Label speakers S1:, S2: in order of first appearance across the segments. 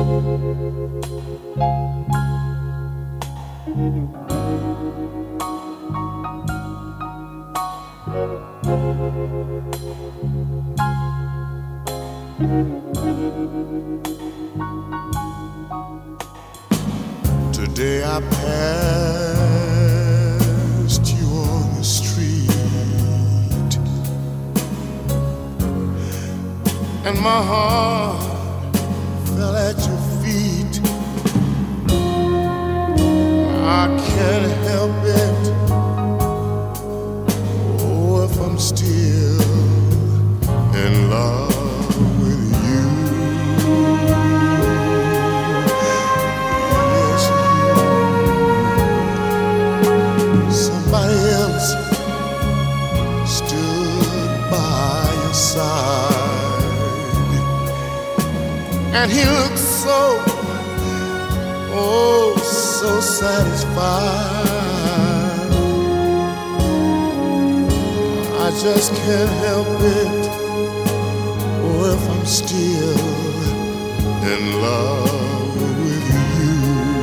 S1: Today I passed you on the street, and my heart fell at your feet. I can't help it. Oh, if I'm still in love with you. Yes, somebody else stood by your side, and he looked so, oh, so satisfied. I just can't help it. Oh, if I'm still in love with you.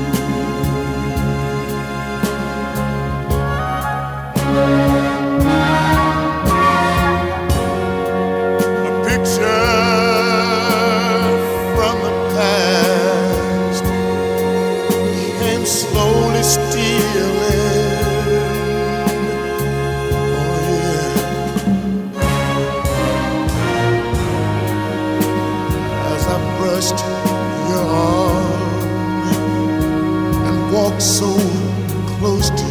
S1: A picture from the past came slowly stealing. Oh yeah. As I brushed your arm and walked so close to you,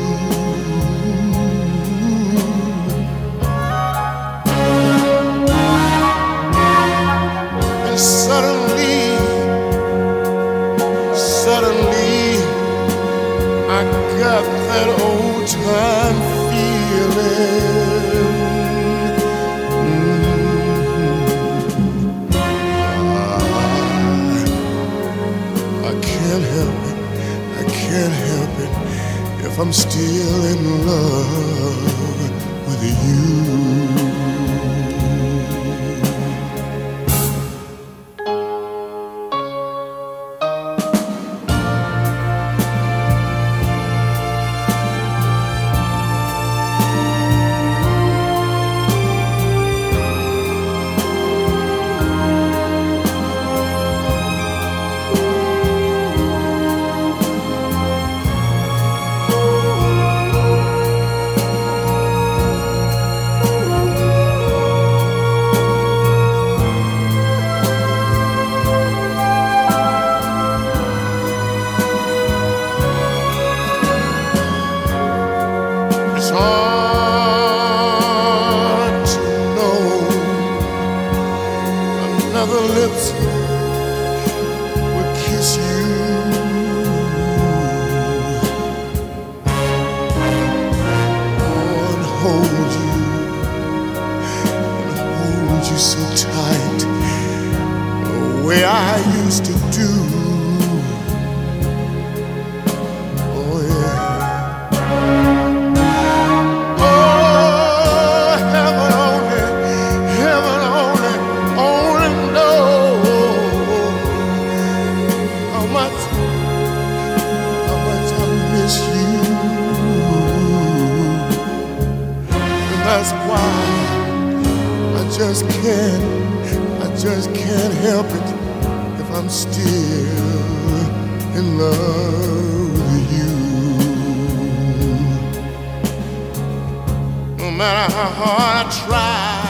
S1: and suddenly I got that old time feeling. I can't help it, I can't help it if I'm still in love with you. It's hard to know another lips would kiss you, oh, and hold you so tight, the way I used to do. Oh yeah. That's why I just can't help it if I'm still in love with you. No matter how hard I try,